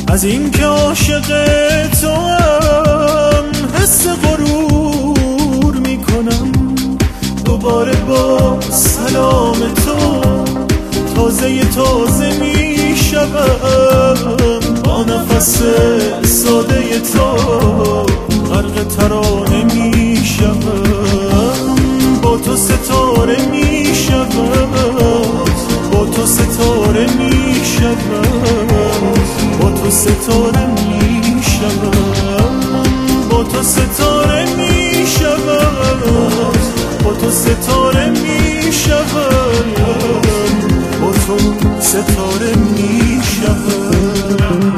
از این که عاشق تو هم حس غرور میکنم. دوباره با سلام تو تازه میشوم. با نفس ساده تو غرق ترانه میشوم. با تو ستاره میشوم. با تو ستاره میشوم. با تو ستاره میشوم. با تو ستاره میشوم. با تو ستاره میشوم. با تو ستاره میشوم.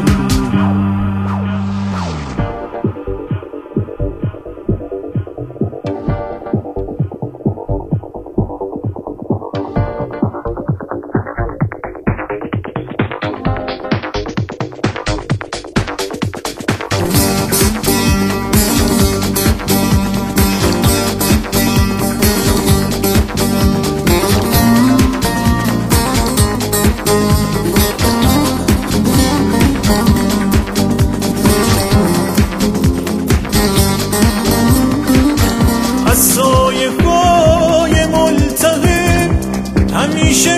از سایه‌های ملتهب همیشه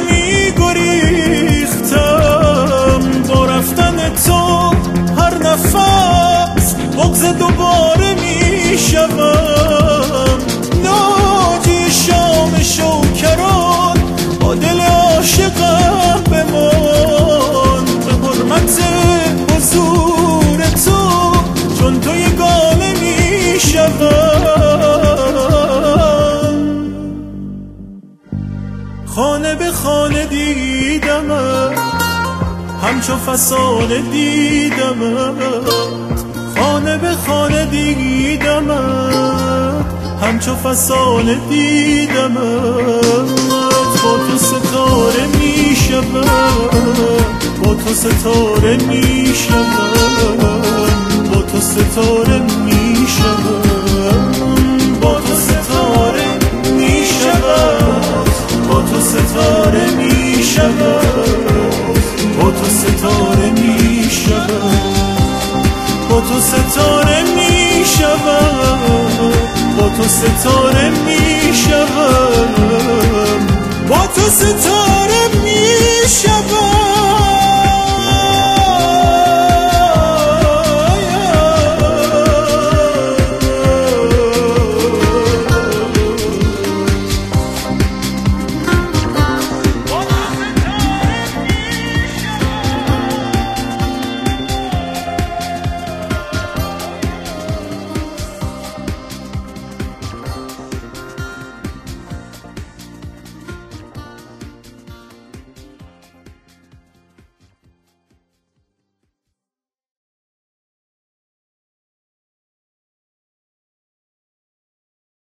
میگریختم. با رفتن تو هر نفس بغض دوباره میشوم. ناجی شام شوکران با دل عاشقم بمان. به حرمت حضور تو چون تو یگانه میشوم. خانه به خانه دیدمت همچو فسانه دیدمت. خانه به خانه دیدمت همچو فسانه دیدمت. با تو ستاره میشوم. با تو ستاره میشوم. با تو ستاره میشوم. با تو ستاره میشوم. با تو ستاره میشوم. با تو ستاره میشوم. با تو ستاره میشوم. با تو ستاره میشوم. با تو ستاره